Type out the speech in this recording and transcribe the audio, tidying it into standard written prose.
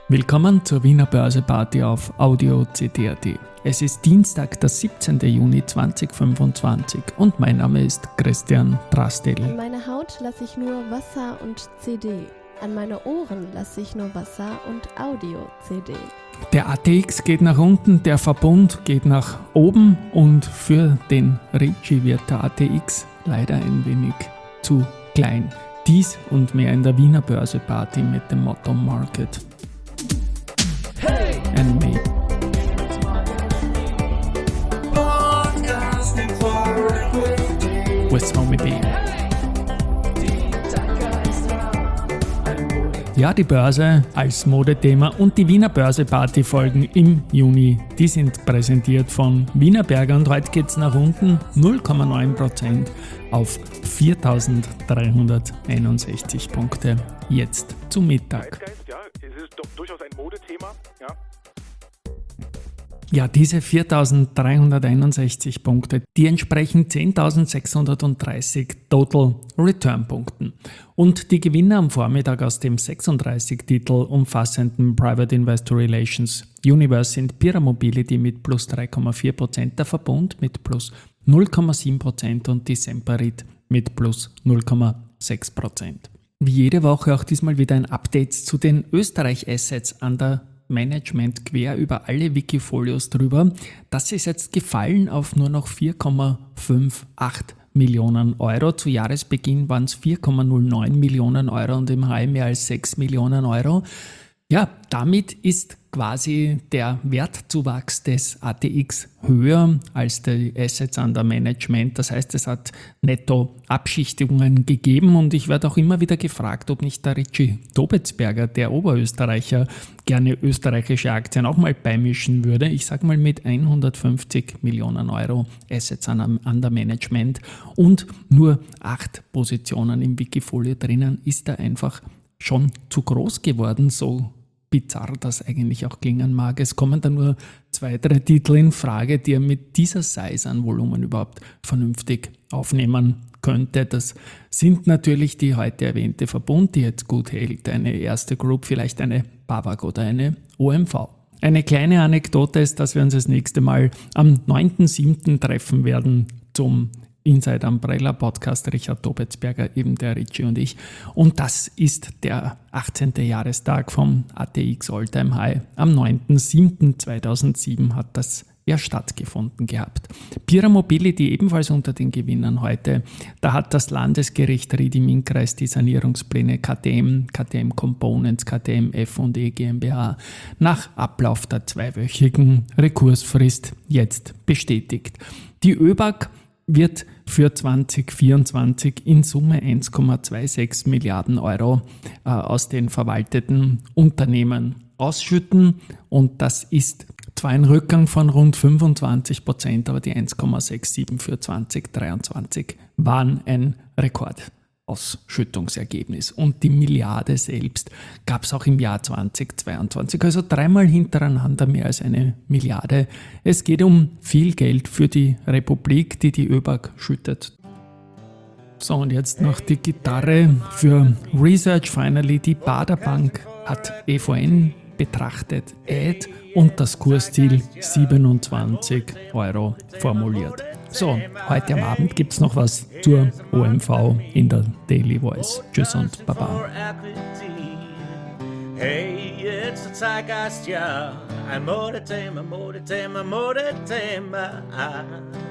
Willkommen zur Wiener Börseparty auf Audio CD.at. Es ist Dienstag, der 17. Juni 2025 und mein Name ist Christian Drastil. An meine Haut lasse ich nur Wasser und CD. An meine Ohren lasse ich nur Wasser und Audio-CD. Der ATX geht nach unten, der Verbund geht nach oben und für den Ricci wird der ATX leider ein wenig zu klein. Dies und mehr in der Wiener Börseparty mit dem Motto Market and Me. With Homie B. Ja, die Börse als Modethema und die Wiener Börseparty folgen im Juni. Die sind präsentiert von Wienerberger und heute geht es nach unten 0,9% auf 4.361 Punkte jetzt zum Mittag. Ja, es ist doch durchaus ein Modethema, ja. Ja, diese 4.361 Punkte, die entsprechen 10.630 Total Return Punkten. Und die Gewinner am Vormittag aus dem 36 Titel umfassenden Private Investor Relations Universe sind Pira Mobility mit plus 3,4%, der Verbund mit plus 0,7% und die Semperit mit plus 0,6%. Wie jede Woche auch diesmal wieder ein Update zu den Österreich-Assets an der Management quer über alle Wikifolios drüber. Das ist jetzt gefallen auf nur noch 4,58 Millionen Euro. Zu Jahresbeginn waren es 4,09 Millionen Euro und im Mai mehr als 6 Millionen Euro. Ja, damit ist quasi der Wertzuwachs des ATX höher als die Assets under Management. Das heißt, es hat netto Abschichtungen gegeben und ich werde auch immer wieder gefragt, ob nicht der Ricci Tobetsberger, der Oberösterreicher, gerne österreichische Aktien auch mal beimischen würde. Ich sage mal mit 150 Millionen Euro Assets under Management und nur 8 Positionen im Wikifolio drinnen, ist er einfach schon zu groß geworden, so bizarr das eigentlich auch klingen mag. Es kommen da nur 2, 3 Titel in Frage, die er mit dieser Size an Volumen überhaupt vernünftig aufnehmen könnte. Das sind natürlich die heute erwähnte Verbund, die jetzt gut hält, eine Erste Group, vielleicht eine BAWAG oder eine OMV. Eine kleine Anekdote ist, dass wir uns das nächste Mal am 9.7. treffen werden zum Inside Umbrella Podcast, Richard Tobetsberger, eben der Ricci und ich. Und das ist der 18. Jahrestag vom ATX All-Time High. Am 9.7.2007 hat das ja stattgefunden gehabt. Pira Mobility ebenfalls unter den Gewinnern heute. Da hat das Landesgericht Ried im Innkreis die Sanierungspläne KTM Components, KTM F&E GmbH nach Ablauf der 2-wöchigen Rekursfrist jetzt bestätigt. Die ÖBAG wird für 2024 in Summe 1,26 Milliarden Euro aus den verwalteten Unternehmen ausschütten und das ist zwar ein Rückgang von rund 25%, aber die 1,67 für 2023 waren ein Rekordausschüttungsergebnis. Und die Milliarde selbst gab es auch im Jahr 2022, also 3-mal hintereinander mehr als eine Milliarde. Es geht um viel Geld für die Republik, die ÖBAG schüttet. So, und jetzt noch die Gitarre für Research Finally. Die Baader Bank hat EVN betrachtet, und das Kursziel 27 Euro formuliert. So, heute am Abend gibt es noch was zur OMV in der Daily Voice. Tschüss und Baba. Hey, it's the Zeitgeist, ja. Ein Modethema, Modethema, Modethema.